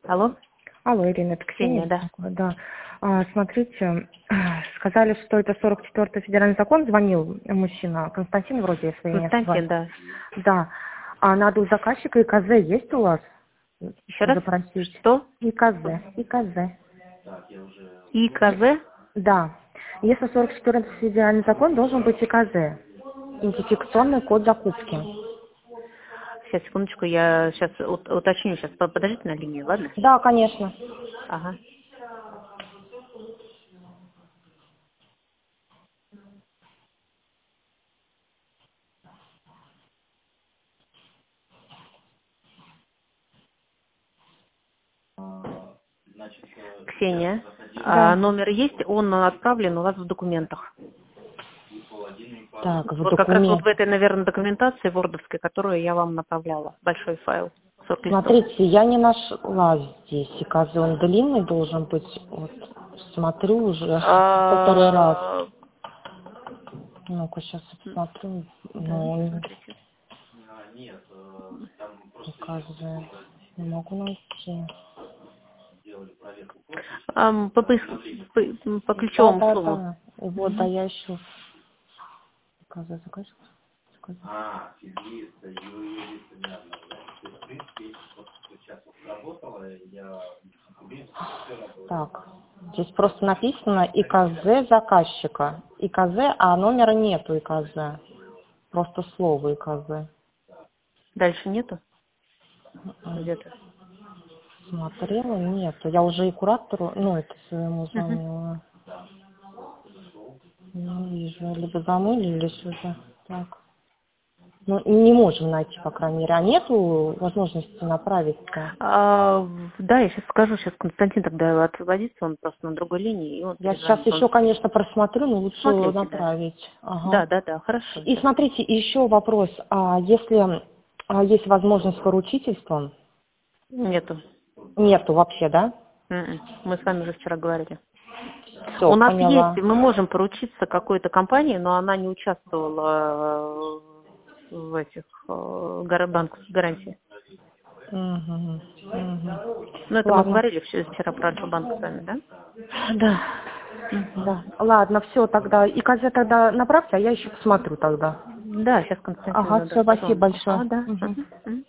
Алло? Алло, Ирина, это Ксения, Ксения? да. Да. Смотрите, сказали, что это 44-й федеральный закон, звонил мужчина, Константин вроде, если я не ошибаюсь. Константин, да. Да. А надо у заказчика ИКЗ есть у вас? Еще раз? Запросить. Что? ИКЗ. ИКЗ? Да. Если 44-й федеральный закон, должен быть ИКЗ. Идентификационный код закупки. Сейчас, секундочку, я сейчас уточню. Сейчас подождите на линии, ладно? Да, конечно. Ага. Ксения, Да. номер есть, он отправлен у вас в документах. Так, в Вот как раз вот документ. в этой, наверное, документации вордовской, которую я вам направляла. Большой файл. 40 листов. Смотрите, я не нашла здесь ИКЗ, он длинный должен быть. Вот, смотрю уже который раз. Ну-ка, сейчас посмотрю. Да, Ну, смотрите. ИКЗ. Не могу найти. По ключевому слову. Да. Вот, да, я ищу. ИКЗ, заказчик. Так, здесь просто написано ИКЗ заказчика. ИКЗ, а номера нету ИКЗ. Просто слово ИКЗ. Дальше нету? Где-то. Смотрела, нету. Я уже и куратору, это своему звонила. Не вижу. Либо замылились уже. Так. Ну, не можем найти, по крайней мере. А нету возможности направить-то? Да, я сейчас скажу, сейчас Константин тогда освободится, он просто на другой линии. И он Я сейчас еще, конечно, просмотрю, но лучше Смотрите, направить. Ага. Да, хорошо. И смотрите, еще вопрос. А если есть возможность поручительством? Нету. Нету вообще, да? Мы с вами уже вчера говорили. Все, У нас есть, поняла. мы можем поручиться какой-то компании, но она не участвовала в этих банках с гарантией. Угу. Ну, это мы Ладно. говорили вчера про Альфа-банк с вами, да? Да. Да. Ладно, все тогда. И КЗ тогда направьте, а я еще посмотрю тогда. Да, сейчас Константин Ага, надо все, спасибо позвонить. большое. Да. Мгм.